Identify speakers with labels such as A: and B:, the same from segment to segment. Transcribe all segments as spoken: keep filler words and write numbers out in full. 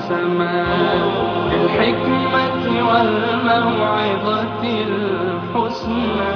A: السماء بالحكمة والموعظة الحسنى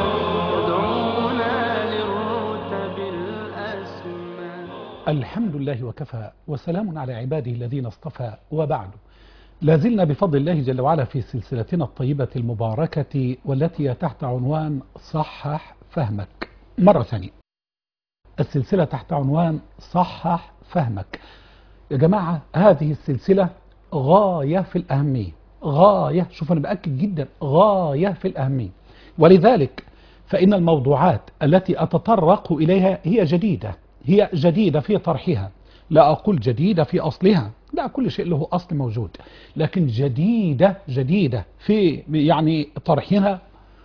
A: يدعونا للرتب الأسمى.
B: الحمد لله وكفى وسلام على عباده الذين اصطفى، وبعد. لازلنا بفضل الله جل وعلا في سلسلتنا الطيبة المباركة والتي تحت عنوان صحح فهمك. مرة ثانية السلسلة تحت عنوان صحح فهمك. يا جماعة هذه السلسلة غاية في الأهمية، غاية، شوف أنا بأكد جدا، غاية في الأهمية. ولذلك فإن الموضوعات التي أتطرق إليها هي جديدة، هي جديدة في طرحها، لا أقول جديدة في أصلها، لا، كل شيء له أصل موجود، لكن جديدة جديدة في يعني طرحها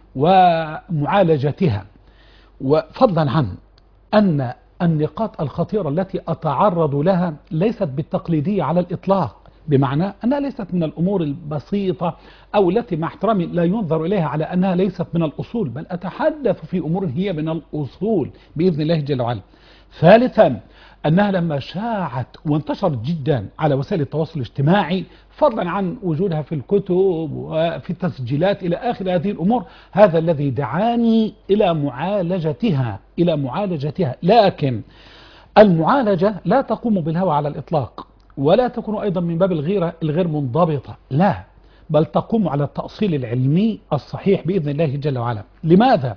B: ومعالجتها. وفضلا عن أن النقاط الخطيرة التي أتعرض لها ليست بالتقليدية على الإطلاق، بمعنى أنها ليست من الأمور البسيطة أو التي مع احترامي لا ينظر إليها على أنها ليست من الأصول، بل أتحدث في أمور هي من الأصول بإذن الله جل وعلا. ثالثا أنها لما شاعت وانتشرت جدا على وسائل التواصل الاجتماعي، فضلا عن وجودها في الكتب وفي التسجيلات إلى آخر هذه الأمور، هذا الذي دعاني إلى معالجتها إلى معالجتها. لكن المعالجة لا تقوم بالهوى على الإطلاق، ولا تكون أيضا من باب الغيرة الغير منضبطة، لا، بل تقوم على التأصيل العلمي الصحيح بإذن الله جل وعلا. لماذا؟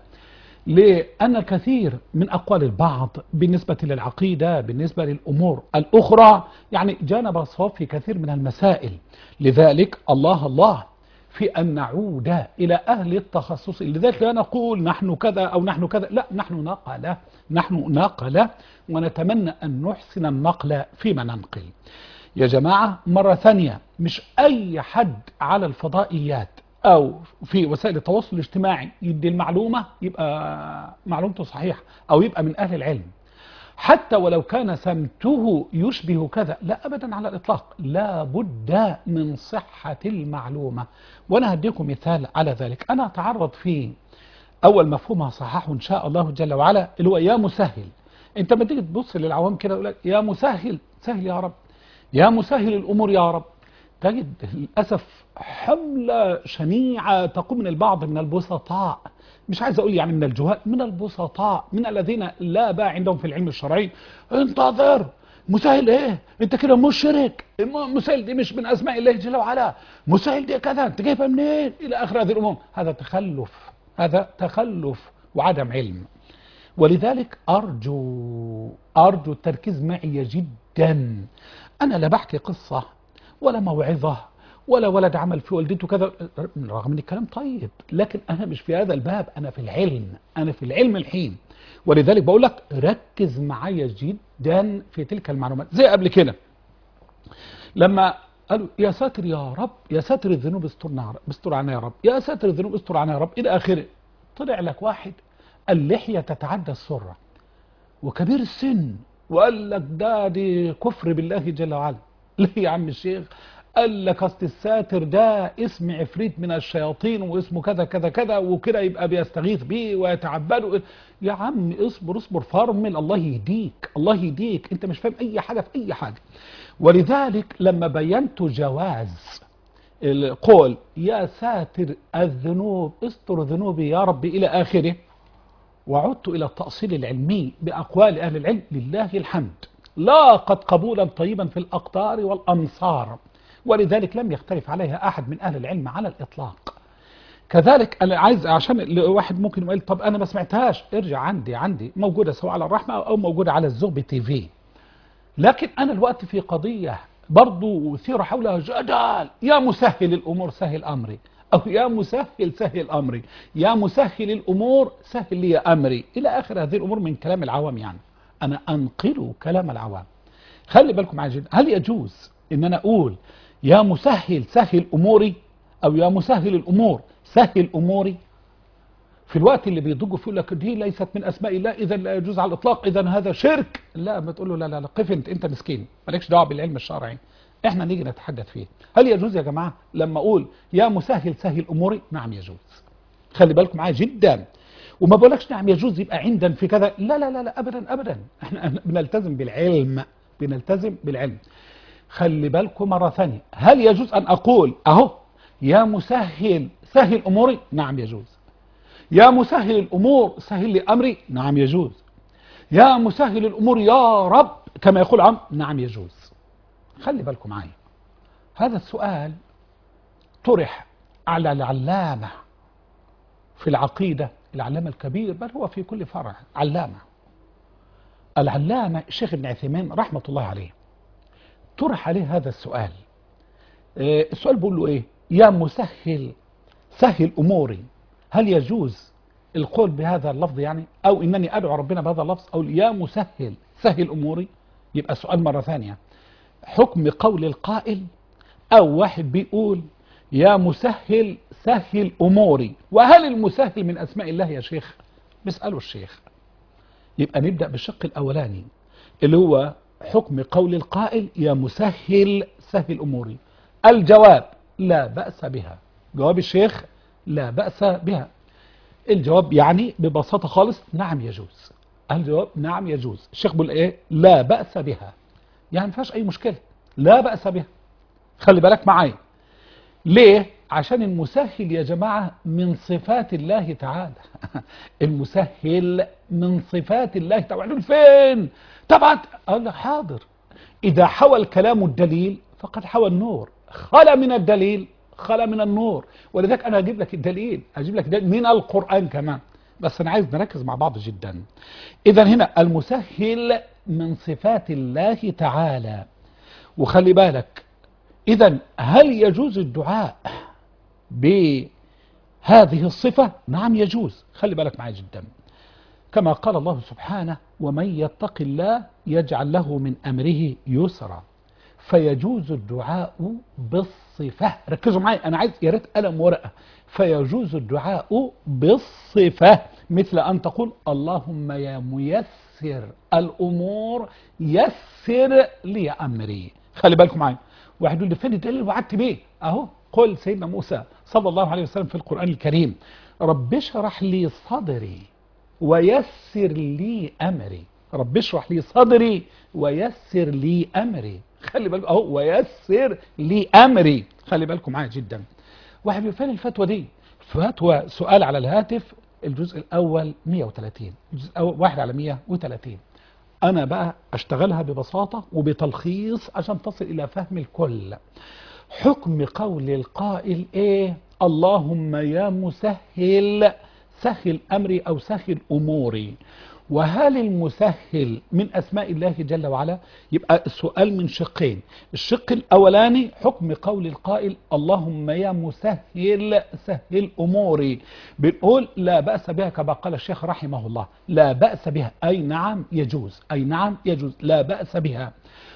B: لأن الكثير من أقوال البعض بالنسبة للعقيدة، بالنسبة للأمور الأخرى، يعني جانب الصواب في كثير من المسائل. لذلك الله الله في أن نعود إلى أهل التخصص. لذلك لا نقول نحن كذا أو نحن كذا، لا، نحن نقل نحن نقل ونتمنى أن نحسن النقل فيما ننقل. يا جماعة مرة ثانية، مش أي حد على الفضائيات أو في وسائل التواصل الاجتماعي يدي المعلومة يبقى معلومته صحيحة أو يبقى من أهل العلم، حتى ولو كان سمته يشبه كذا، لا أبدا على الإطلاق، لا بد من صحة المعلومة. وأنا هديكم مثال على ذلك. أنا أتعرض في أول مفهوم صححه إن شاء الله جل وعلا، اللي هو يا مسهل. أنت ما تيجي تبص للعوام كده يقول لك يا مسهل، سهل يا رب، يا مسهل الأمور يا رب، تجد للأسف حملة شنيعة تقوم من البعض من البسطاء، مش عايز أقول يعني من الجهال، من البسطاء، من الذين لا باع عندهم في العلم الشرعي. انتظر، مسهل ايه؟ انت كده مشرك، مسهل دي مش من أسماء الله جل وعلا، مسهل دي كذا، انت جايبها منين؟ إلى آخر هذه الأمور. هذا تخلف، هذا تخلف وعدم علم. ولذلك أرجو أرجو التركيز معي جدا. أنا لا بحكي قصة ولا موعظة ولا ولد عمل في والدته كذا، رغم ان الكلام طيب، لكن انا مش في هذا الباب، انا في العلم، انا في العلم الحين. ولذلك بقول لك ركز معايا جدا في تلك المعلومات. زي قبل كده لما قالوا يا ساتر يا رب، يا ساتر الذنوب استرنا، استر عنا يا رب، يا ساتر الذنوب استر عنا يا رب، الى اخره. طلع لك واحد اللحية تتعدى السرة وكبير السن، وقال لك ده دي كفر بالله جل وعلا. ليه يا عم الشيخ؟ قال لك اصل الساتر ده اسم عفريت من الشياطين واسمه كذا كذا كذا، وكده يبقى بيستغيث بيه ويتعبده. يا عم اصبر اصبر فرمل، الله يهديك، الله يهديك، انت مش فاهم اي حاجة في اي حاجة. ولذلك لما بينت جواز القول يا ساتر الذنوب استر ذنوبي يا رب الى اخره، وعدت الى التأصيل العلمي باقوال اهل العلم، لله الحمد لاقت قبولا طيبا في الأقطار والأمصار. ولذلك لم يختلف عليها أحد من أهل العلم على الإطلاق. كذلك أنا عايز، عشان واحد ممكن يقول طب أنا ما سمعتهاش، ارجع عندي عندي موجودة سواء على الرحمة أو موجودة على الزغب تي في. لكن أنا الوقت في قضية برضو أثير حولها جدل، يا مسهل الأمور سهل أمري، أو يا مسهل سهل أمري، يا مسهل الأمور سهل لي أمري، إلى آخر هذه الأمور من كلام العوام. يعني أنا أنقل كلام العوام. خلي بالكم معايا جدا، هل يجوز إن أنا أقول يا مسهل سهل أموري، أو يا مسهل الأمور سهل أموري؟ في الوقت اللي بيضجوا فيه لك دي ليست من أسماء الله، إذا لا يجوز على الإطلاق، إذا هذا شرك. لا، ما تقول له لا لا لا، قف أنت، أنت مسكين مالكش دعوة بالعلم الشرعي، إحنا نيجي نتحدث فيه. هل يجوز يا جماعة لما أقول يا مسهل سهل أموري؟ نعم يجوز. خلي بالكم معايا جدا. وما بقولكش نعم يجوز يبقى عندنا في كذا، لا لا لا لا، أبدا أبدا، إحنا بنلتزم بالعلم، بنلتزم بالعلم. خلي بالكم مرة ثانية، هل يجوز أن أقول أهو يا مسهل سهل أموري؟ نعم يجوز. يا مسهل الأمور سهل لي أمري؟ نعم يجوز. يا مسهل الأمور يا رب كما يقول عم؟ نعم يجوز. خلي بالكم معي، هذا السؤال طرح على العلامة في العقيدة، العلامة الكبير، بل هو في كل فرع علامة، العلامة الشيخ ابن عثيمين رحمة الله عليه، طرح عليه هذا السؤال. السؤال بيقول له ايه؟ يا مسهل سهل أموري، هل يجوز القول بهذا اللفظ يعني، أو إنني أدعو ربنا بهذا اللفظ، أو يا مسهل سهل أموري؟ يبقى السؤال مرة ثانية، حكم قول القائل، أو واحد بيقول يا مسهل سهل أموري، وهل المسهل من أسماء الله يا شيخ؟ بيسأله الشيخ. يبقى نبدأ بالشق الأولاني اللي هو حكم قول القائل يا مسهل سهل أموري. الجواب لا بأس بها. جواب الشيخ لا بأس بها. الجواب يعني ببساطة خالص نعم يجوز. الجواب نعم يجوز. الشيخ بيقول ايه؟ لا بأس بها، يعني ما فيهاش أي مشكلة، لا بأس بها. خلي بالك معايا، ليه؟ عشان المسهل يا جماعة من صفات الله تعالى. المسهل من صفات الله تعالى. فين؟ طبعا قال لك حاضر، إذا حوى الكلام الدليل فقد حوى النور، خلا من الدليل خلا من النور. ولذلك أنا أجيب لك الدليل، أجيب لك دليل من القرآن كمان، بس أنا عايز نركز مع بعض جدا. إذا هنا المسهل من صفات الله تعالى. وخلي بالك، إذا هل يجوز الدعاء بهذه الصفة؟ نعم يجوز. خلي بالك معي جدا، كما قال الله سبحانه ومن يتق الله يجعل له من أمره يسرا، فيجوز الدعاء بالصفة. ركزوا معي، أنا عايز يا ريت قلم ورقة. فيجوز الدعاء بالصفة، مثل أن تقول اللهم يا ميسر الأمور يسر لي أمري. خلي بالكم معي، واحد يقول لي فين الدليل اللي وعدت بيه؟ أهو قل سيدنا موسى صلى الله عليه وسلم في القرآن الكريم رب اشرح لي صدري ويسر لي أمري. رب اشرح لي صدري ويسر لي أمري. خلي بالكم أهو ويسر لي أمري. خلي بالكم معايا جدا. واحد يقول فين الفتوى دي؟ فتوى سؤال على الهاتف الجزء الأول مئة وثلاثين، الجزء الأول واحد على مئة وثلاثين. أنا بقى أشتغلها ببساطة وبتلخيص عشان تصل إلى فهم الكل. حكم قول القائل إيه؟ اللهم يا مسهل سهل أمري أو سهل أموري. وهل المسهل من أسماء الله جل وعلا؟ يبقى السؤال من شقين. الشق الأولاني حكم قول القائل اللهم يا مسهل سهل أموري، بنقول لا بأس بها كما قال الشيخ رحمه الله، لا بأس بها أي نعم يجوز، أي نعم يجوز، لا بأس بها.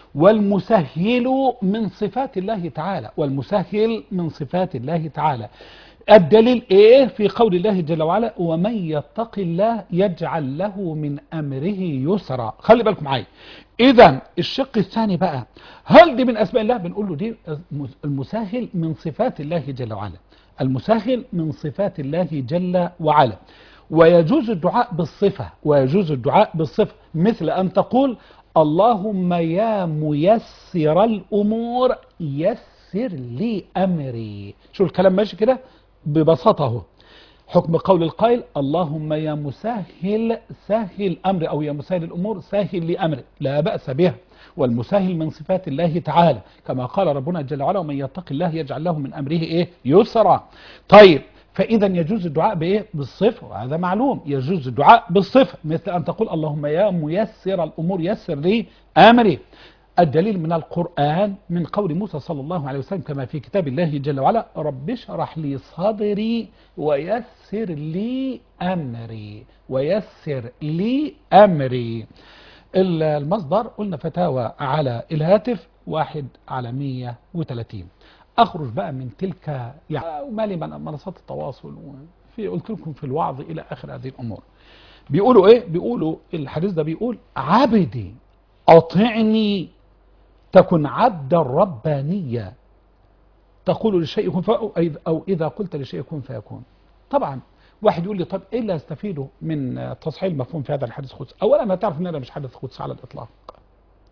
B: والمسهل من صفات الله تعالى، والمسهل من صفات الله تعالى. الدليل ايه؟ في قول الله جل وعلا ومن يتق الله يجعل له من امره يسرا. خلي بالكم معايا. اذا الشق الثاني بقى، هل دي من اسماء الله؟ بنقول له دي المسهل من صفات الله جل وعلا، المسهل من صفات الله جل وعلا. ويجوز الدعاء بالصفة، ويجوز الدعاء بالصفة، مثل أن تقول اللهم يا ميسر الأمور يسر لي أمري. شو الكلام ماشي كده ببساطة اهو. حكم قول القائل اللهم يا مسهل سهل أمري أو يا مسهل الأمور سهل لي أمري، لا بأس بها. والمسهل من صفات الله تعالى، كما قال ربنا جل وعلا ومن يتق الله يجعل له من أمره إيه؟ يسرا. طيب، فإذا يجوز الدعاء بإيه؟ بالصفة، وهذا معلوم. يجوز الدعاء بالصفة، مثل أن تقول اللهم يا ميسر الأمور يسر لي أمري. الدليل من القرآن من قول موسى صلى الله عليه وسلم كما في كتاب الله جل وعلا رب اشرح لي صدري ويسر لي أمري، ويسر لي أمري. المصدر قلنا فتاوى على الهاتف واحد على مئة وثلاثين. أخرج بقى من تلك يعني مالي من منصات التواصل، في قلت لكم في الوعظ إلى آخر هذه الأمور. بيقولوا إيه؟ بيقولوا الحديث ده بيقول عبدي أطعني تكن عبدا ربانيا، تقول للشيء كن فيكون، أو إذا قلت للشيء كن فيكون. طبعا واحد يقول لي طب إيه اللي أستفيده من تصحيح المفهوم في هذا الحديث القدسي؟ أولا أنا تعرف أن هذا مش حديث قدسي على الإطلاق،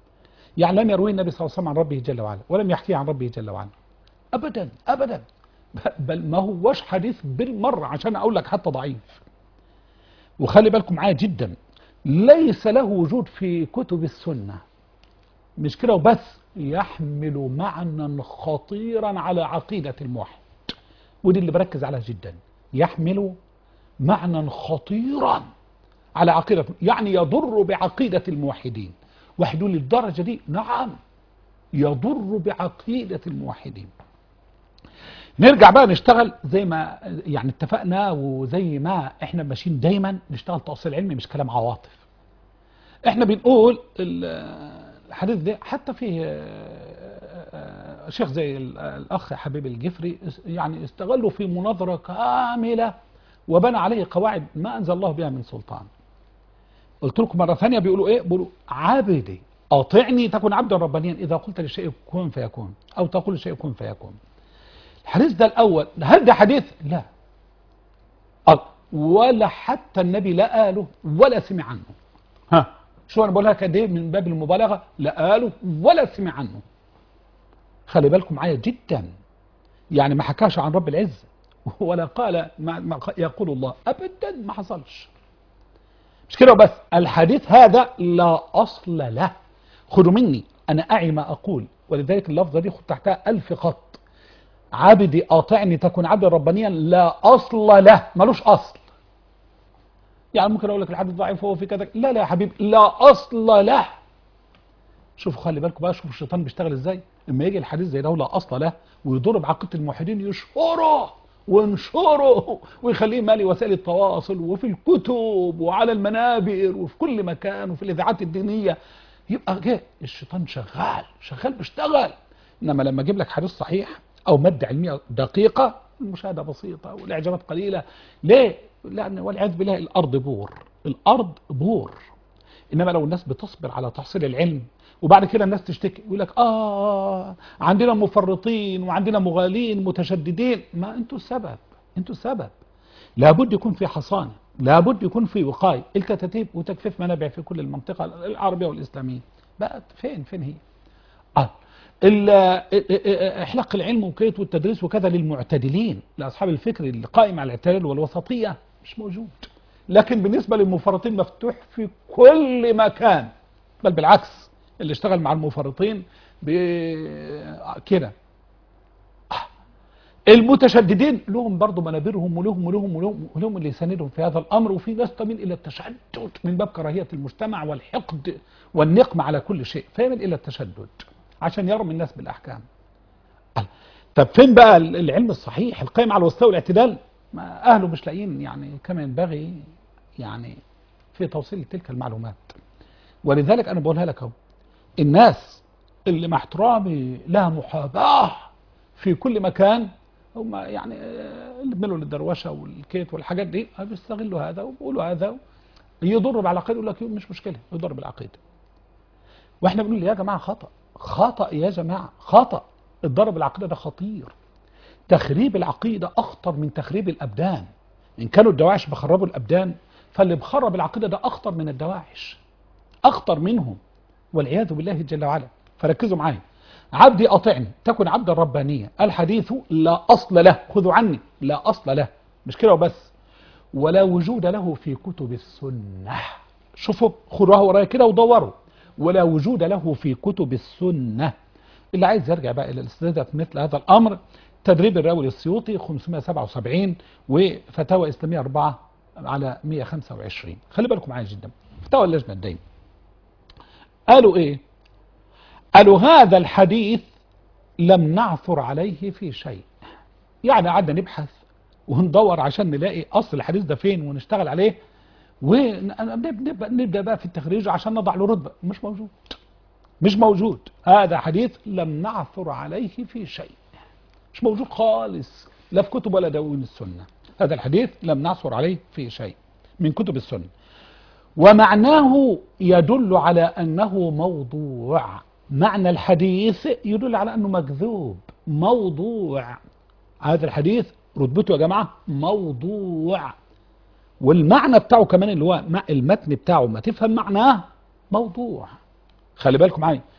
B: يعني لم يروي النبي صلى الله عليه وسلم عن ربه جل وعلا ولم يحكيه عن ربه جل وعلا أبدا أبدا، بل ما هوش حديث بالمرة عشان أقول لك حتى ضعيف. وخلي بالكم معايا جدا، ليس له وجود في كتب السنة. مش كده وبس، يحمل معنى خطيرا على عقيدة الموحد، ودي اللي بركز عليها جدا. يحمل معنى خطيرا على عقيدة، يعني يضر بعقيدة الموحدين. وحدوا للدرجة دي؟ نعم، يضر بعقيدة الموحدين. نرجع بقى نشتغل زي ما يعني اتفقنا، وزي ما احنا ماشيين دايما نشتغل تأصيل علمي مش كلام عواطف. احنا بنقول الحديث ده حتى فيه شيخ زي الأخ حبيب الجفري يعني استغلوا في مناظرة كاملة وبنى عليه قواعد ما أنزل الله بها من سلطان. قلت لكم مرة ثانية بيقولوا إيه؟ بيقولوا عبدي أطعني تكن عبدا ربانيا إذا قلت للشيء كن فيكون، أو تقول للشيء كن فيكون. الحديث ده الأول، هل ده حديث؟ لا، ولا حتى النبي لا قاله ولا سمع عنه. ها شو أنا بقولها كده من باب المبالغة؟ لا قاله ولا سمع عنه. خلي بالكم معايا جدا، يعني ما حكاش عن رب العزة ولا قال ما, ما يقول الله أبدا، ما حصلش. مش كده بس، الحديث هذا لا أصل له. خدوا مني أنا أعي ما أقول، ولذلك اللفظة دي خد تحتها ألف خط. عبدي أطعني تكون عبدا ربانيا لا أصل له، ملوش أصل. يعني ممكن أقول لك الحديث ضعيف هو في كذا، لا لا يا حبيبي، لا أصل له. شوفوا خلي بالكم بقى، شوفوا الشيطان بيشتغل ازاي. لما يجي الحديث زي ده لا اصل له ويضرب عقيده الموحدين، يشهره وينشره ويخليه مالي وسائل التواصل وفي الكتب وعلى المنابر وفي كل مكان وفي الاذاعات الدينيه، يبقى جه الشيطان شغال شغال بيشتغل. انما لما اجيب لك حديث صحيح او ماده علميه دقيقه، المشاهده بسيطه والاعجابات قليله. ليه؟ لان والعياذ بالله الارض بور، الارض بور. انما لو الناس بتصبر على تحصيل العلم وبعد كده الناس تشتكي يقول لك اه عندنا مفرطين وعندنا مغالين متشددين، ما انتوا السبب، انتوا السبب. لابد يكون في حصانه، لابد يكون في وقايه، الكتاتيب وتجفيف منابع في كل المنطقه العربيه والاسلاميه. بقت فين فين هي؟ اه احلاق العلم وكيت والتدريس وكذا للمعتدلين، لاصحاب الفكر القائم على الاعتدال والوسطيه، مش موجود. لكن بالنسبه للمفرطين مفتوح في كل مكان، بل بالعكس اللي اشتغل مع المفرطين كده. المتشددين لهم برضو منابرهم ولهم ولهم ولهم ولهم اللي يساندهم في هذا الامر، وفي ناس تميل الى التشدد من باب كراهيه المجتمع والحقد والنقم على كل شيء، فيميل الى التشدد عشان يرمي الناس بالاحكام. طب فين بقى العلم الصحيح القائم على الوسطيه والاعتدال؟ ما اهله مش لاقيين يعني كما ينبغي يعني في توصيل تلك المعلومات. ولذلك انا بقولها لك اهو، الناس اللي مع احترامي لها محاباه في كل مكان، هم يعني اللي بيعملوا للدروشه والكيت والحاجات دي بيستغلوا هذا وبيقولوا هذا يضر بالعقيده، يقول لك مش مشكله يضر بالعقيده. واحنا بنقول يا جماعه خطا، خطا يا جماعه، خطا. الضرب بالعقيده ده خطير. تخريب العقيده اخطر من تخريب الابدان. ان كانوا الدواعش بخربوا الابدان، فاللي بخرب العقيده ده اخطر من الدواعش، اخطر منهم والعياذ بالله جل وعلا. فركزوا معايا، عبدي اطعني تكن عبدا ربانيا، الحديث لا اصل له، خذوا عني، لا اصل له. مش كده وبس، ولا وجود له في كتب السنه. شوفوا خدوها ورايا كده ودوروا، ولا وجود له في كتب السنه. اللي عايز يرجع بقى الى الاستزاده في مثل هذا الامر، تدريب الراوي السيوطي خمسمائة وسبعة وسبعين وفتاوى اسلاميه أربعة على مئة وخمسة وعشرين. خلي بالكم معايا جدا، فتاوى اللجنه الدائمه قالوا ايه؟ قالوا هذا الحديث لم نعثر عليه في شيء. يعني قعدنا نبحث وندور عشان نلاقي اصل الحديث ده فين ونشتغل عليه ونبدا بقى في التخريج عشان نضع له رتبه. مش موجود، مش موجود. هذا حديث لم نعثر عليه في شيء، مش موجود خالص لا في كتب ولا دواوين السنه. هذا الحديث لم نعثر عليه في شيء من كتب السنه، ومعناه يدل على انه موضوع. معنى الحديث يدل على انه مكذوب، موضوع. هذا الحديث رتبته يا جماعه موضوع، والمعنى بتاعه كمان اللي هو المتن بتاعه ما تفهم معناه موضوع. خلي بالكم معايا،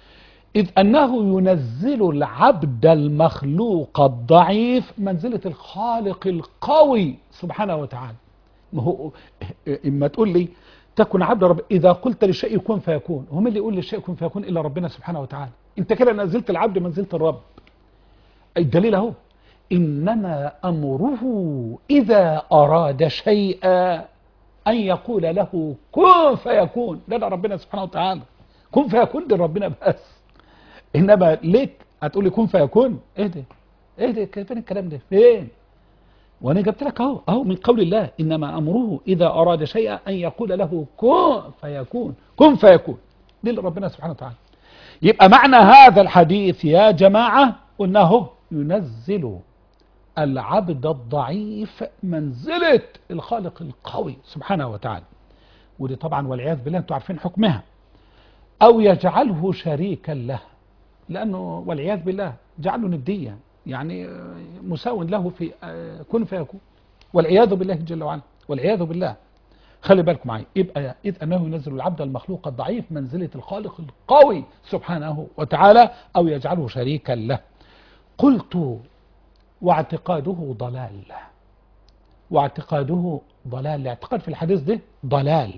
B: إذ أنه ينزل العبد المخلوق الضعيف منزلة الخالق القوي سبحانه وتعالى. ما هو إما تقول لي تكن عبد رب، إذا قلت للشيء يكون فيكون، هم اللي يقول للشيء يكون فيكون إلا ربنا سبحانه وتعالى. أنت كده نزلت العبد منزلة الرب. الدليل أهو، إنما أمره إذا أراد شيئا أن يقول له كن فيكون. ده, ده ربنا سبحانه وتعالى. كن فيكون ده ربنا بس. إنما ليك هتقول لي كن فيكون؟ إيه ده؟ إيه ده؟ فين الكلام ده؟ فين؟ وأنا جبت لك أهو أهو من قول الله إنما أمره إذا أراد شيئا أن يقول له كن فيكون. كن فيكون دي اللي ربنا سبحانه وتعالى. يبقى معنى هذا الحديث يا جماعة أنه ينزل العبد الضعيف منزلة الخالق القوي سبحانه وتعالى. ودي طبعا والعياذ بالله أنتم عارفين حكمها. أو يجعله شريكا له، لأنه والعياذ بالله جعله نديا، يعني مساو له في كن فيكون، والعياذ بالله جل وعلا، والعياذ بالله. خلي بالكم معي، يبقى إذ أنه ينزل العبد المخلوق الضعيف منزلة الخالق القوي سبحانه وتعالى، أو يجعله شريكا له. قلت واعتقاده ضلال، واعتقاده ضلال. الاعتقاد في الحديث ده ضلال،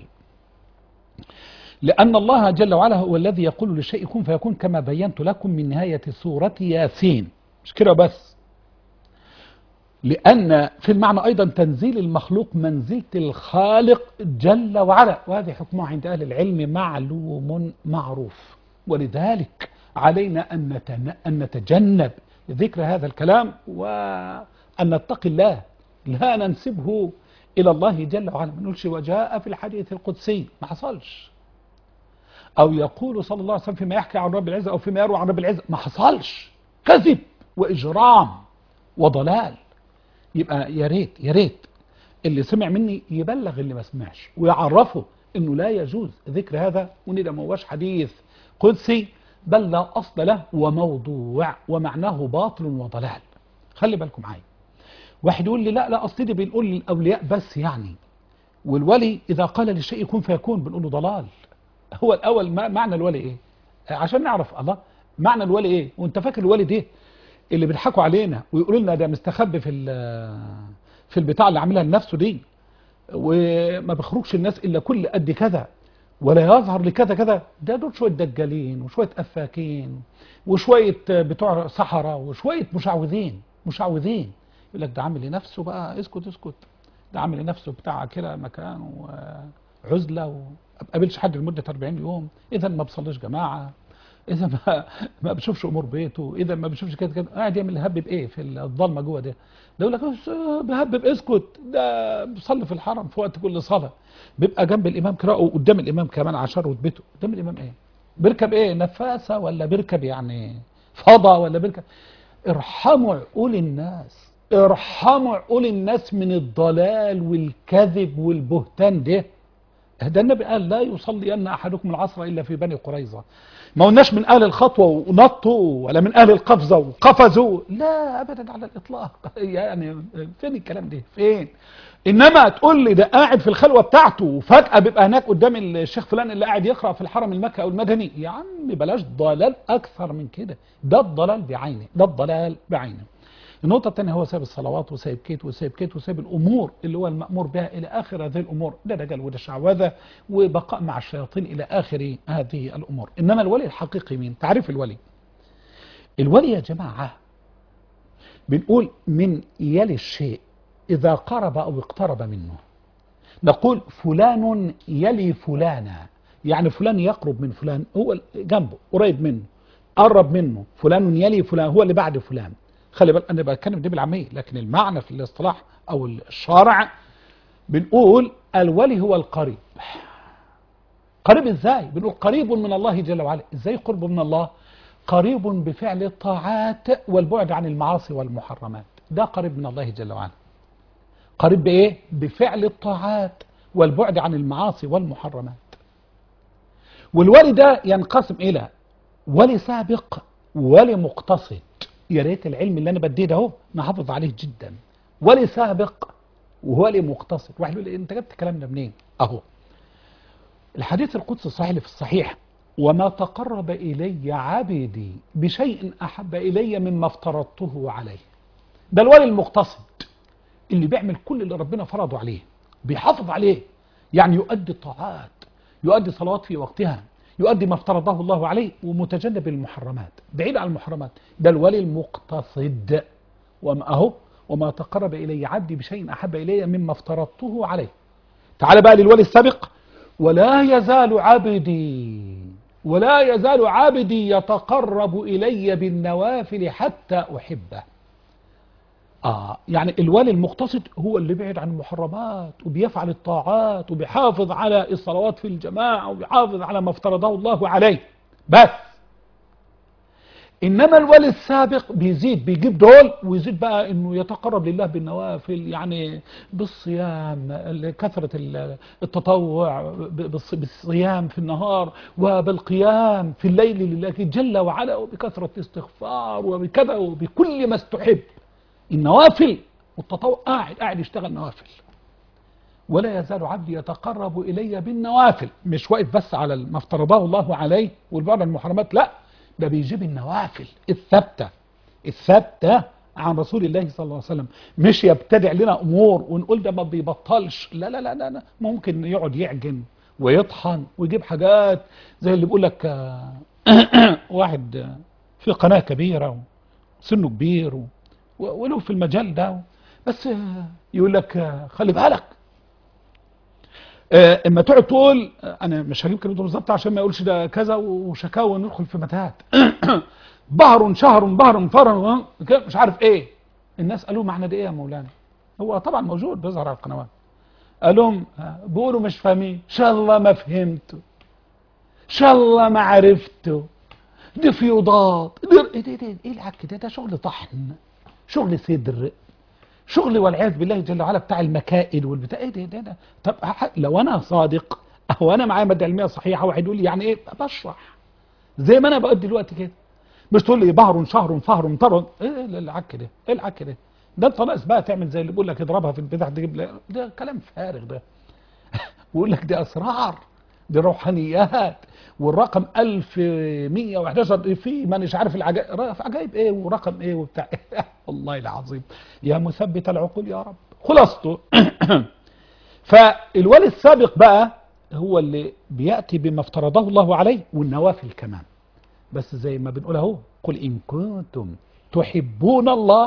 B: لأن الله جل وعلا هو الذي يقول للشيء كن فيكون كما بينت لكم من نهاية سورة ياسين. مش كده بس، لأن في المعنى أيضا تنزيل المخلوق منزلة الخالق جل وعلا، وهذه حكمه عند أهل العلم معلوم معروف. ولذلك علينا أن أن نتجنب ذكر هذا الكلام، وأن نتقي الله، لا ننسبه إلى الله جل وعلا. ما نقولش وجاء في الحديث القدسي، ما حصلش. أو يقول صلى الله عليه وسلم فيما يحكي عن رب العزة أو فيما يروي عن رب العزة، ما حصلش. كذب وإجرام وضلال. يبقى يا ريت يا ريت اللي سمع مني يبلغ اللي ما سمعش، ويعرفه انه لا يجوز ذكر هذا، وان ده ما هوش حديث قدسي، بل لا اصل له وموضوع ومعناه باطل وضلال. خلي بالكم معايا. واحد يقول لي لا لا اصل دي بنقول للاولياء بس يعني، والولي اذا قال للشيء يكون فيكون بنقول له ضلال. هو الاول ما معنى الولي ايه؟ عشان نعرف الله معنى الولي ايه. وانت فاكر الولي ده اللي بيضحكوا علينا ويقولوا لنا ده مستخبي في في البتاع اللي عاملها لنفسه دي، وما بيخرجش الناس الا كل قد كذا، ولا يظهر لكذا كذا، ده دول شويه دجالين وشويه افاكين وشويه بتوع صحراء وشويه مشعوذين مشعوذين. يقول لك ده عامل لنفسه بقى، اسكت اسكت، ده عامل لنفسه بتاع كده مكان وعزله وما بقابلش حد لمده أربعين يوم، اذا ما بصليش جماعه، اذا ما ما بشوفش امور بيته، اذا ما بشوفش كده كده، قاعد يعمل هبب ايه في الضلمه جوه ده. ده يقول لك بهبب، اسكت، ده بيصلي في الحرم في وقت كل صلاه، بيبقى جنب الامام قراءه وقدام الامام كمان عشان رتبته. قدام الامام ايه؟ بيركب ايه؟ نفاسه ولا بيركب يعني فضا ولا بيركب؟ ارحموا عقول الناس، ارحموا عقول الناس من الضلال والكذب والبهتان ده. ده النبي قال لا يصلين احدكم العصر الا في بني قريظه. ما قلناش من اهل الخطوه ونطوا ولا من اهل القفزه وقفزوا، لا ابدا على الاطلاق. يعني فين الكلام ده؟ فين؟ انما تقول لي ده قاعد في الخلوه بتاعته وفجاه بيبقى هناك قدام الشيخ فلان اللي قاعد يقرا في الحرم المكي او المدني، يا عم بلاش ضلال اكثر من كده. ده الضلال بعينه، ده الضلال بعينه. النقطة الثانية هو سايب الصلوات وسايب كيت وسايب كيت وسايب الأمور اللي هو المأمور بها إلى آخر هذه الأمور، ده دجل وده شعوذة وبقاء مع الشياطين إلى آخر هذه الأمور. إنما الولي الحقيقي مين؟ تعريف الولي. الولي يا جماعة بنقول من يلي الشيء إذا قرب أو اقترب منه. نقول فلان يلي فلانا، يعني فلان يقرب من فلان، هو جنبه قريب منه قرب منه. فلان يلي فلان هو اللي بعد فلان. خلي بالك انا بتكلم دي بالعاميه، لكن المعنى في الاصطلاح او الشرع بنقول الولي هو القريب. قريب ازاي؟ بنقول قريب من الله جل وعلا. ازاي قرب من الله؟ قريب بفعل الطاعات والبعد عن المعاصي والمحرمات، ده قريب من الله جل وعلا. قريب بايه؟ بفعل الطاعات والبعد عن المعاصي والمحرمات. والولي ده ينقسم الى ولي سابق ولي مقتصد. يا ريت العلم اللي انا بديه ده اهو نحافظ عليه جدا. ولي سابق وولي مقتصد. واحد يقول لي انت جبت الكلام ده منين؟ اهو الحديث القدسي الصحيح اللي في الصحيح وما تقرب إلي عبدي بشيء أحب إلي مما افترضته عليه. ده الولي المقتصد اللي بيعمل كل اللي ربنا فرضه عليه، بيحافظ عليه، يعني يؤدي الطاعات، يؤدي صلوات في وقتها، يؤدي ما افترضه الله عليه، ومتجنب المحرمات، بعيد عن المحرمات. ده الولي المقتصد. وما أهو وما تقرب إلي عبدي بشيء أحب إلي مما افترضته عليه. تعال بقى للولي السابق. ولا يزال عبدي ولا يزال عبدي يتقرب إلي بالنوافل حتى أحبه. آه يعني الولي المقتصد هو اللي بيعد عن المحرمات وبيفعل الطاعات وبيحافظ على الصلوات في الجماعة وبيحافظ على ما افترضه الله عليه بس. إنما الولي السابق بيزيد، بيجيب دول ويزيد بقى إنه يتقرب لله بالنوافل، يعني بالصيام، كثرة التطوع بالصيام في النهار، وبالقيام في الليل لله جل وعلا، وبكثرة الاستغفار وبكذا وبكل ما استحب. النوافل والتطوع قاعد قاعد يشتغل نوافل. ولا يزال عبدي يتقرب إلي بالنوافل، مش واقف بس على ما افترضه الله عليه والبعد عن المحرمات، لا، ده بيجيب النوافل الثابتة الثابتة عن رسول الله صلى الله عليه وسلم. مش يبتدع لنا أمور ونقول ده ما بيبطلش، لا لا لا لا، ممكن يقعد يعجن ويطحن ويجيب حاجات زي اللي بيقول لك واحد في قناة كبيرة سنه كبير وله في المجال ده، بس يقول لك خلي بالك اما تقعد تقول انا مش هجيب كلمته بالظبط عشان ما يقولش ده كذا وشكاوى وندخل في متاهات. بهر شهر بهر فرن مش عارف ايه. الناس قالوا معنى ده ايه يا مولانا؟ هو طبعا موجود بيظهر على القنوات. قال لهم بيقولوا مش فاهمين. ان شاء الله ما فهمته، ان شاء الله ما عرفته، دي فيوضات، ايه ده ايه ايه العك ده؟ ده شغل طحن، شغل صدر، شغل والعياذ بالله جل وعلا بتاع المكائد والبتاع. ايه ده, ده, ده طب لو انا صادق او انا معايا ماده علميه صحيحه واحد يقول لي يعني ايه، بشرح زي ما انا بقول دلوقتي كده. مش تقول لي بهر شهر فهر طر، ايه العك ده؟ ايه العك ده؟ ده انت ناقص بقى تعمل زي اللي بيقول لك اضربها في البتاع تجيب، ده كلام فارغ ده. بيقول لك دي اسرار، دي روحانيات، والرقم ألف ومئة وأحد عشر في ما مش عارف العجائب، عجائب ايه ورقم ايه وبتاع. والله العظيم يا مثبت العقول يا رب. خلاصته فالولي السابق بقى هو اللي بيأتي بما افترضه الله عليه والنوافل كمان. بس زي ما بنقول اهو، قل إن كنتم تحبون الله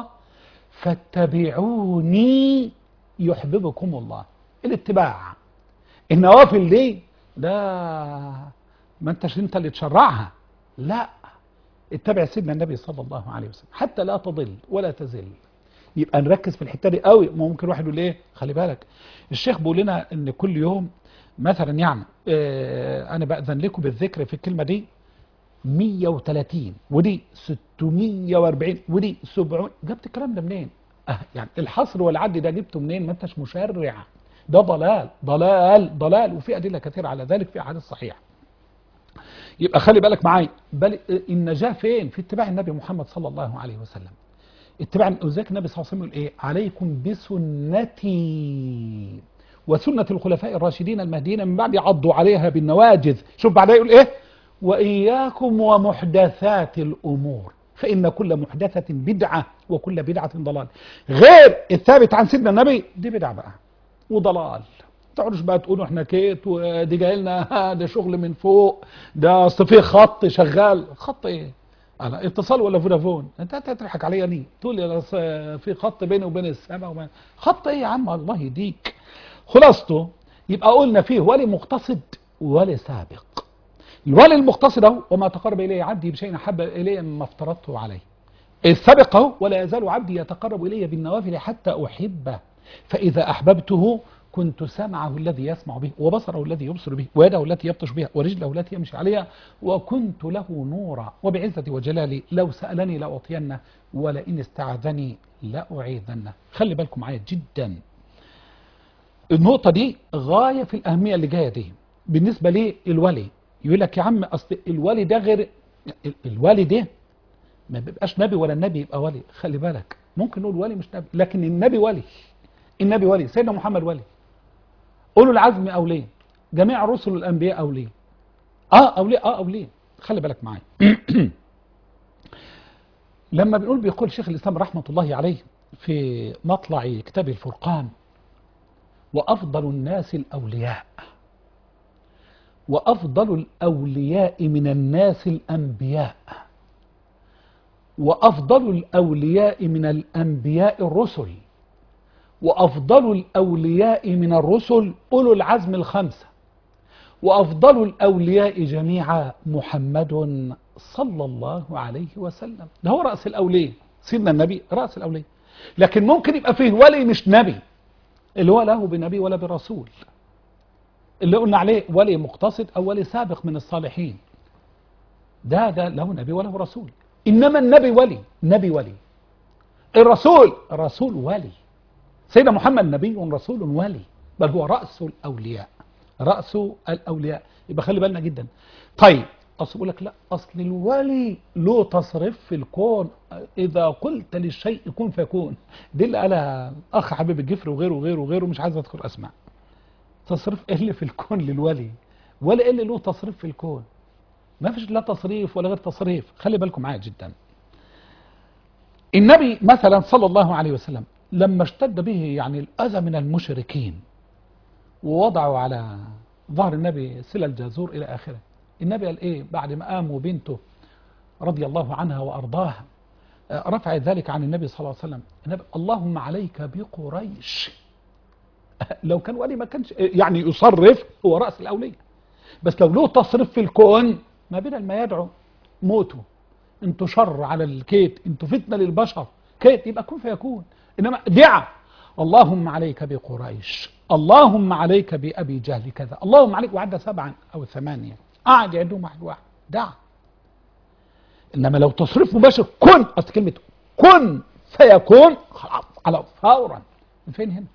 B: فاتبعوني يحببكم الله. الاتباع. النوافل دي ده ما انتش انت اللي تشرعها، لا، اتبع سيدنا النبي صلى الله عليه وسلم حتى لا تضل ولا تزل. يبقى نركز في الحته دي قوي. ممكن واحد يقول ايه، خلي بالك الشيخ بيقول لنا ان كل يوم مثلا يعني اه انا باذن لكم بالذكر في الكلمه دي مئة وثلاثين ودي ستمئة وأربعين ودي سبعمئة. جبت الكلام ده منين؟ اه يعني الحصر والعد ده جبته منين؟ ما انتش مشرع، ده ضلال ضلال ضلال، وفي ادله كثيره على ذلك في احاديث صحيحه. يبقى خلي بالك معايا، بل النجاه فين؟ في اتباع النبي محمد صلى الله عليه وسلم. اتباع ذلك النبي صلى الله عليه وسلم يقول ايه؟ عليكم بسنتي وسنه الخلفاء الراشدين المهديين من بعد عضوا عليها بالنواجذ. شوف بعدها يقول ايه؟ واياكم ومحدثات الامور فان كل محدثه بدعه وكل بدعه ضلال. غير الثابت عن سيدنا النبي دي بدعه بقى وضلال. تعرفش بقى تقولوا احنا كيت ودي جاي لنا ده شغل من فوق، ده اصل في خط شغال. خط ايه؟ على اتصال ولا فودافون؟ انت هتضحك عليا ليه؟ تقول لي في خط بيني وبين السماء وبين خط ايه يا عم؟ الله يهديك. خلاصته يبقى قلنا فيه ولي مقتصد وولي سابق. الولي المقتصد اهو وما تقرب الي عبدي بشيء احب الي مما افترضته عليه. السابق اهو ولا يزال عبدي يتقرب الي بالنوافل حتى احبه فاذا احببته كنت سمعه الذي يسمع به وبصره الذي يبصر به ويده التي يبطش بها ورجله التي يمشي عليها وكنت له نورا وبعزتي وجلالي لو سألني لأعطينه ولئن استعاذني لأعيذنه. خلي بالكم معايا جدا، النقطة دي غاية في الأهمية اللي جاية دي بالنسبة لي. الولي يقول لك يا عم أصل الولي ده غير الولي ده ما بيبقاش نبي ولا النبي يبقى ولي. خلي بالك ممكن نقول ولي مش نبي، لكن النبي ولي. النبي ولي، سيدنا محمد ولي، أولو العزم أوليه، جميع الرسل والأنبياء أوليه. اه او ليه اه او ليه خلي بالك معايا. لما بنقول بيقول شيخ الإسلام رحمة الله عليه في مطلع كتاب الفرقان: وأفضل الناس الأولياء، وأفضل الأولياء من الناس الأنبياء، وأفضل الأولياء من الأنبياء الرسل، وأفضل الأولياء من الرسل أولو العزم الخمسة، وأفضل الأولياء جميعا محمد صلى الله عليه وسلم. ده هو رأس الأولياء، سيدنا النبي رأس الأولياء. لكن ممكن يبقى فيه ولي مش نبي، اللي هو له بنبي ولا برسول، اللي قلنا عليه ولي مقتصد أو ولي سابق من الصالحين، ده ده له نبي وله رسول. إنما النبي ولي، نبي ولي. الرسول رسول ولي. سيدنا محمد نبي رسول ولي، بل هو رأس الأولياء، رأس الأولياء. يبقى خلي بالنا جدا. طيب أصل يقول لك لا، أصل الولي له تصريف في الكون، إذا قلت للشيء كن فيكون. دي اللي قالها أخ حبيب الجفري وغيره وغيره وغيره، مش عايز أذكر أسماء. تصريف إيه اللي في الكون للولي؟ ولا إيه اللي له تصريف في الكون؟ ما فيش لا تصريف ولا غير تصريف. خلي بالكم معايا جدا. النبي مثلا صلى الله عليه وسلم لما اشتد به يعني الأذى من المشركين، ووضعوا على ظهر النبي سلة الجازور إلى آخره، النبي قال إيه بعد ما قام بنته رضي الله عنها وأرضاها رفع ذلك عن النبي صلى الله عليه وسلم؟ النبي: اللهم عليك بقريش. لو كان ولي ما كانش يعني يصرف، هو رأس الأولية، بس لو له تصرف في الكون ما بين ما يدعو موتوا، انتوا شر على الكيت، انتوا فتنة للبشر كيت، يبقى كن فيكون. إنما دعا: اللهم عليك بقريش، اللهم عليك بأبي جهل كذا، اللهم عليك، وعدى سبعا أو ثمانية، قعد يعدهم واحد واحد، دعا. إنما لو تصريف مباشر كن، أصل كلمة كن فيكون خلاص على فورا. من فين هنا؟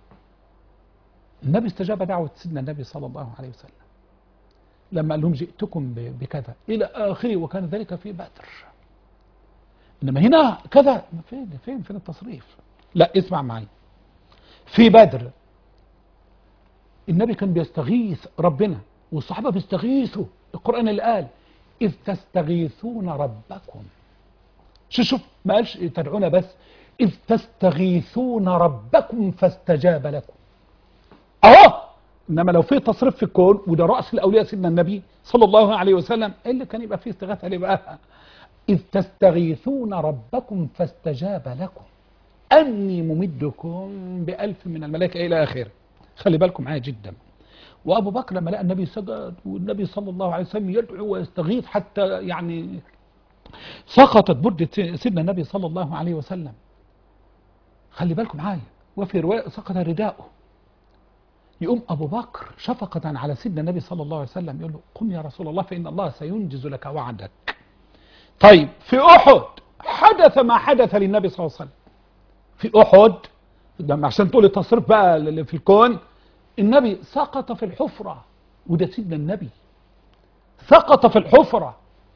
B: النبي استجاب دعوة سيدنا النبي صلى الله عليه وسلم لما قال لهم جئتكم بكذا إلى آخره، وكان ذلك في بدر. إنما هنا كذا، فين فين فين التصريف؟ لا اسمع معي. في بدر النبي كان بيستغيث ربنا، والصحابة بيستغيثوا. القرآن اللي قال: إذ تستغيثون ربكم. شوف شوف ما قالش تدعونا بس، إذ تستغيثون ربكم فاستجاب لكم. أهو. إنما لو في تصريف في الكون، وده رأس الأولياء سيدنا النبي صلى الله عليه وسلم، إيه اللي كان يبقى فيه استغاثة ليه بقى؟ إذ تستغيثون ربكم فاستجاب لكم أني ممدكم بألف من الملائكة إلى آخره. خلي بالكم معايا جدا. وأبو بكر لما لقى النبي سجد والنبي صلى الله عليه وسلم يدعو ويستغيث حتى يعني سقطت بردة سيدنا النبي صلى الله عليه وسلم، خلي بالكم معايا، وفي رواية سقط رداؤه، يقوم أبو بكر شفقة على سيدنا النبي صلى الله عليه وسلم يقول له: قم يا رسول الله فإن الله سينجز لك وعدك. طيب في أحد حدث ما حدث للنبي صلى الله عليه وسلم. في أحد عشان تقول التصريف بقى اللي في الكون، النبي سقط في الحفرة، وده سيدنا النبي سقط في الحفرة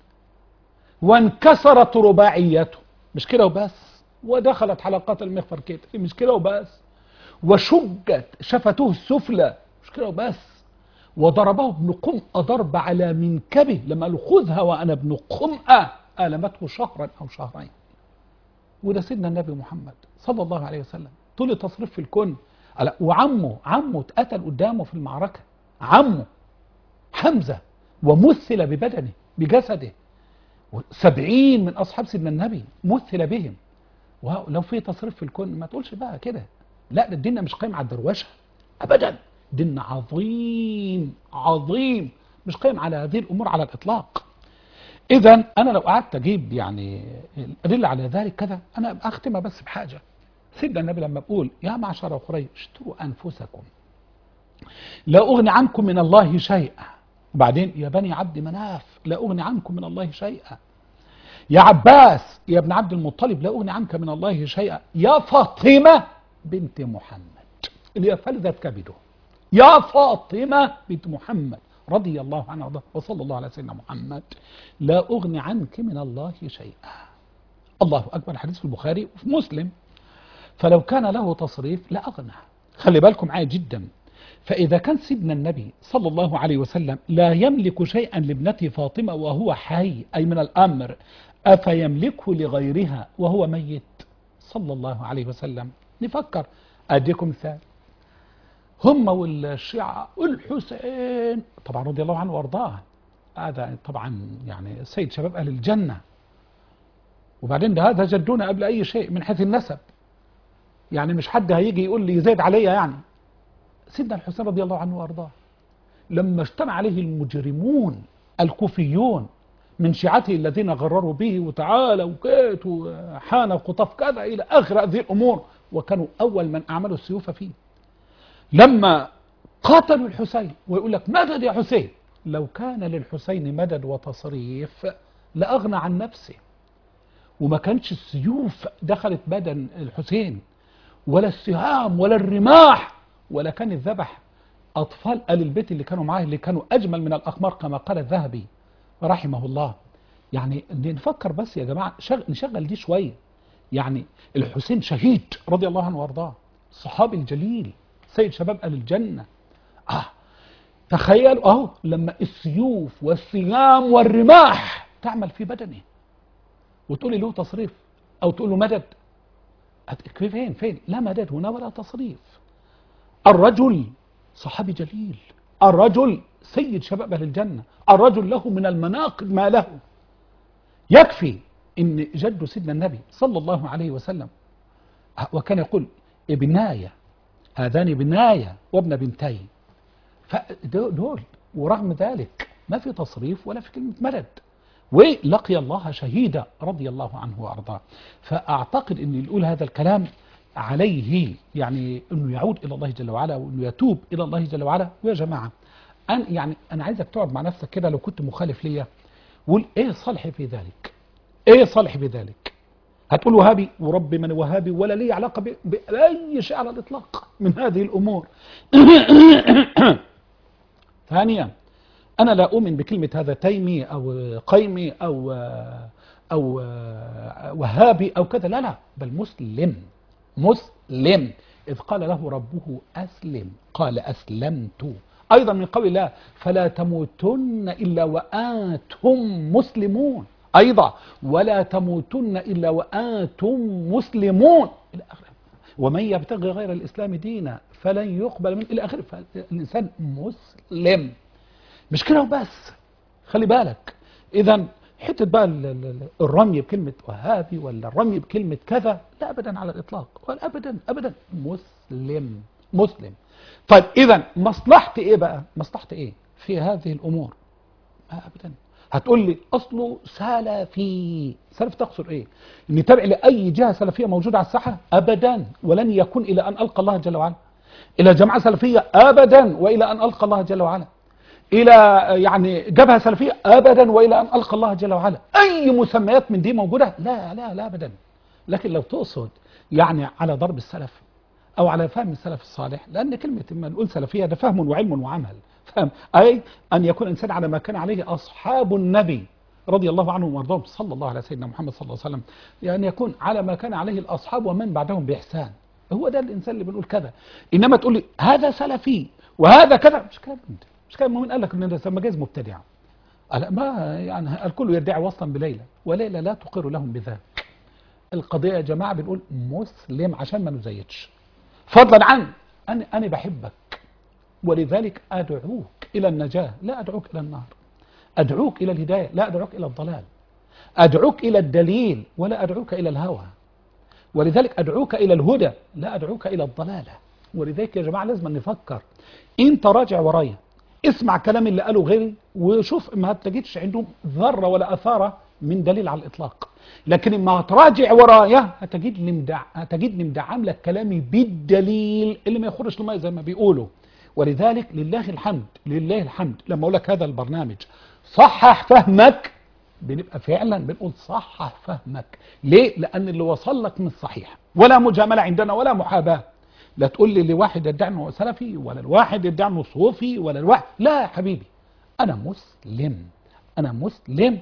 B: وانكسرت رباعيته، مش كده وبس، ودخلت حلقات المغفر كده، مش كده وبس، وشجت شفته السفلى، مش كده وبس، وضربه ابن قمأ ضرب على منكبه لما قال: خذها وأنا ابن قمأ، آلمته شهرا أو شهرين. وده سيدنا النبي محمد صلى الله عليه وسلم طول التصريف في الكون. وعمه عمه اتقتل قدامه في المعركة، عمه حمزة، ومثل ببدنه بجسده، سبعين من أصحاب سيدنا النبي مثل بهم. ولو في تصريف في الكون ما تقولش بقى كده، لا، ده الدين مش قايم على الدروشة أبدا، دين عظيم عظيم، مش قايم على هذه الأمور على الإطلاق. إذا أنا لو قعدت أجيب يعني الأدلة على ذلك كذا، أنا أختمها بس بحاجة. سيدنا النبي لما بقول: يا معشر قريش اشتروا أنفسكم لا أغني عنكم من الله شيئا، وبعدين يا بني عبد مناف لا أغني عنكم من الله شيئا، يا عباس يا ابن عبد المطلب لا أغني عنك من الله شيئا، يا فاطمة بنت محمد اللي هي فلذت كبده، يا فاطمة بنت محمد رضي الله عنها وصلى الله على سيدنا محمد، لا أغني عنك من الله شيئا. الله أكبر. حديث في البخاري وفي مسلم. فلو كان له تصريف لا أغنى. خلي بالكم معايا جدا. فإذا كان سيدنا النبي صلى الله عليه وسلم لا يملك شيئا لابنته فاطمة وهو حي أي من الأمر، أفيملكه لغيرها وهو ميت صلى الله عليه وسلم؟ نفكر. أديكم مثال، هم والشيعة الحسين طبعا رضي الله عنه وارضاه، هذا طبعا يعني سيد شباب أهل الجنة، وبعدين ده هذا جدونا قبل أي شيء من حيث النسب، يعني مش حد هيجي يقول لي زيد عليا يعني. سيدنا الحسين رضي الله عنه وارضاه لما اجتمع عليه المجرمون الكوفيون من شيعته الذين غرروا به وتعالى وكيت وحان وقطف كذا إلى آخر هذه الأمور، وكانوا أول من أعملوا السيوف فيه، لما قاتلوا الحسين ويقول لك مدد يا حسين، لو كان للحسين مدد وتصريف لأغنى عن نفسه، وما كانش السيوف دخلت بدن الحسين ولا السهام ولا الرماح، ولا كان الذبح أطفال آل البيت اللي كانوا معاه اللي كانوا أجمل من الأقمار كما قال الذهبي رحمه الله. يعني نفكر بس يا جماعة، شغل نشغل دي شوية. يعني الحسين شهيد رضي الله عنه وارضاه، الصحابي الجليل سيد شباب أهل الجنة. آه تخيلوا أهو لما السيوف والسهام والرماح تعمل في بدنه وتقولي له تصريف أو تقول له مدد، فين فين؟ لا مدد هنا ولا تصريف. الرجل صحابي جليل، الرجل سيد شباب أهل الجنة، الرجل له من المناقب ما له. يكفي ان جد سيدنا النبي صلى الله عليه وسلم وكان يقول ابنايا هذان ابنايا وابن بنتي، فدول ورغم ذلك ما في تصريف ولا في كلمة مدد، ولقي الله شهيدا رضي الله عنه وارضاه. فاعتقد ان اللي يقول هذا الكلام عليه يعني انه يعود الى الله جل وعلا وانه يتوب الى الله جل وعلا. ويا جماعه أنا يعني انا عايزك تقعد مع نفسك كده، لو كنت مخالف ليا وقول ايه صالحي في ذلك؟ ايه صالحي في ذلك؟ هتقول وهابي ورب من وهابي ولا لي علاقه ب- باي شيء على الاطلاق من هذه الامور. ثانيا انا لا اؤمن بكلمه هذا تيمي او قيمي او او وهابي او كذا، لا لا، بل مسلم. مسلم إذ قال له ربه أسلم قال أسلمت. أيضا من قول الله فلا تموتن إلا وأنتم مسلمون، أيضا ولا تموتن إلا وأنتم مسلمون إلى آخره. ومن يبتغي غير الإسلام دينا فلن يقبل من إلى آخره. فالإنسان مسلم، مش كده وبس، خلي بالك. إذا حتة بقى الرمي بكلمة وهابي ولا الرمي بكلمة كذا، لا أبدا على الإطلاق، ولا أبدا أبدا. مسلم مسلم. طيب إذا مصلحتي إيه بقى؟ مصلحتي إيه في هذه الأمور؟ ما أبدا. هتقول لي أصله سلفي. سلف تقصد إيه؟ إني تابع لأي جهة سلفية موجودة على الساحة؟ أبدا، ولن يكون إلى أن ألقى الله جل وعلا. إلى جماعة سلفية؟ أبدا، وإلى أن ألقى الله جل وعلا. إلى يعني جبهة سلفية؟ أبدا، وإلى أن ألقى الله جل وعلا. أي مسميات من دي موجودة؟ لا لا لا أبدا. لكن لو تقصد يعني على ضرب السلف أو على فهم السلف الصالح، لأن كلمة ما نقول سلفية ده فهم وعلم وعمل، فهم أي أن يكون الإنسان على ما كان عليه أصحاب النبي رضي الله عنهم وارضاهم صلى الله على سيدنا محمد صلى الله عليه وسلم، يعني يكون على ما كان عليه الأصحاب ومن بعدهم بإحسان. هو ده الإنسان اللي بنقول كذا. إنما تقول لي هذا سلفي وهذا كذا، مش كلام ده. مش كان مؤمن قال لك ان ده مجاز مبتدع؟ ما يعني الكل يدعي وصلا بليلى وليلى لا تقر لهم بذلك. القضيه يا جماعه بنقول مسلم عشان ما نزيدش، فضلا عن انا انا بحبك ولذلك ادعوك الى النجاه لا ادعوك الى النار، ادعوك الى الهدايه لا ادعوك الى الضلال، ادعوك الى الدليل ولا ادعوك الى الهوى، ولذلك ادعوك الى الهدى لا ادعوك الى الضلاله. ولذلك يا جماعه لازم نفكر. انت راجع ورايا، اسمع كلام اللي قالوا غيري وشوف، ما هتجدش عندهم ذرة ولا أثارة من دليل على الإطلاق. لكن ما هتراجع ورايا هتجدني مدع... هتجدني مدعم لك كلامي بالدليل اللي ما يخرج الماء زي ما بيقولوا. ولذلك لله الحمد، لله الحمد لما أقول لك هذا البرنامج صحح فهمك، بنبقى فعلا بنقول صحح فهمك. ليه؟ لأن اللي وصل لك مش صحيح، ولا مجاملة عندنا ولا محاباة. لا تقول لي لواحد يدعي انه سلفي ولا الواحد يدعي انه صوفي ولا الواحد، لا يا حبيبي، انا مسلم، انا مسلم.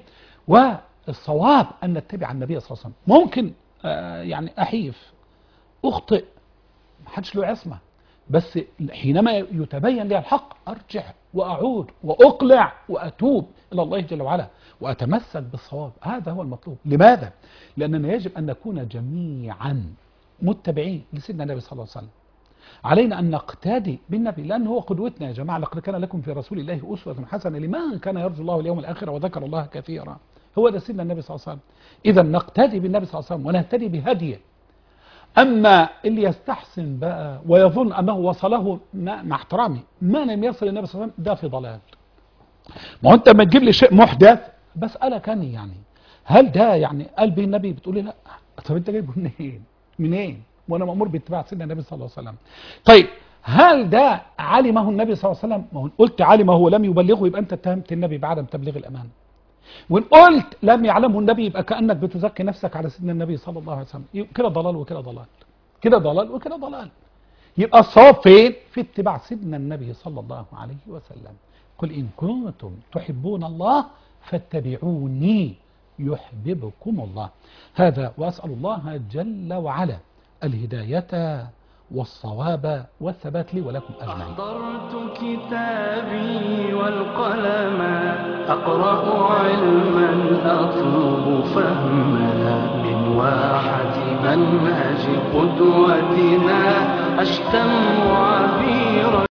B: والصواب ان نتبع النبي صلى الله عليه وسلم. ممكن آه يعني احيف اخطئ، ما حدش له عصمه، بس حينما يتبين لي الحق أرجع وأعود وأقلع وأتوب إلى الله جل وعلا وأتمسك بالصواب. هذا هو المطلوب. لماذا؟ لأننا يجب أن نكون جميعا متبعين لسيدنا النبي صلى الله عليه وسلم. علينا أن نقتدي بالنبي لأنه هو قدوتنا يا جماعة. لقد كان لكم في رسول الله أسوة حسنة لمن كان يرجو الله اليوم الآخر وذكر الله كثيرا. هو ده سيدنا النبي صلى الله عليه وسلم. إذا نقتدي بالنبي صلى الله عليه وسلم ونهتدي بهديه. أما اللي يستحسن بقى ويظن أنه وصله مع احترامي ما لم يصل النبي صلى الله عليه وسلم ده في ضلال. ما هو أنت ما تجيب لي شيء محدث بسألك أنا يعني هل ده يعني قال به النبي؟ بتقول لي لا. طب أنت جايبه منين؟ منين؟ وأنا مأمور باتباع سيدنا النبي صلى الله عليه وسلم. طيب هل ده علمه النبي صلى الله عليه وسلم؟ ما هو قلت علمه ولم يبلغه يبقى أنت اتهمت النبي بعدم تبليغ الأمانة. وإن قلت لم يعلمه النبي يبقى كأنك بتزكي نفسك على سيدنا النبي صلى الله عليه وسلم. كده ضلال وكده ضلال، كده ضلال وكده ضلال. يبقى الصواب فين؟ في اتباع سيدنا النبي صلى الله عليه وسلم. قل إن كنتم تحبون الله فاتبعوني يحببكم الله. هذا وأسأل الله جل وعلا الهداية والصواب والثبات لي ولكم أجمعين.
A: أحضرت كتابي والقلم أقرأ علما أطلب فهما من واحة منهج قدوتنا أشتم عبيرا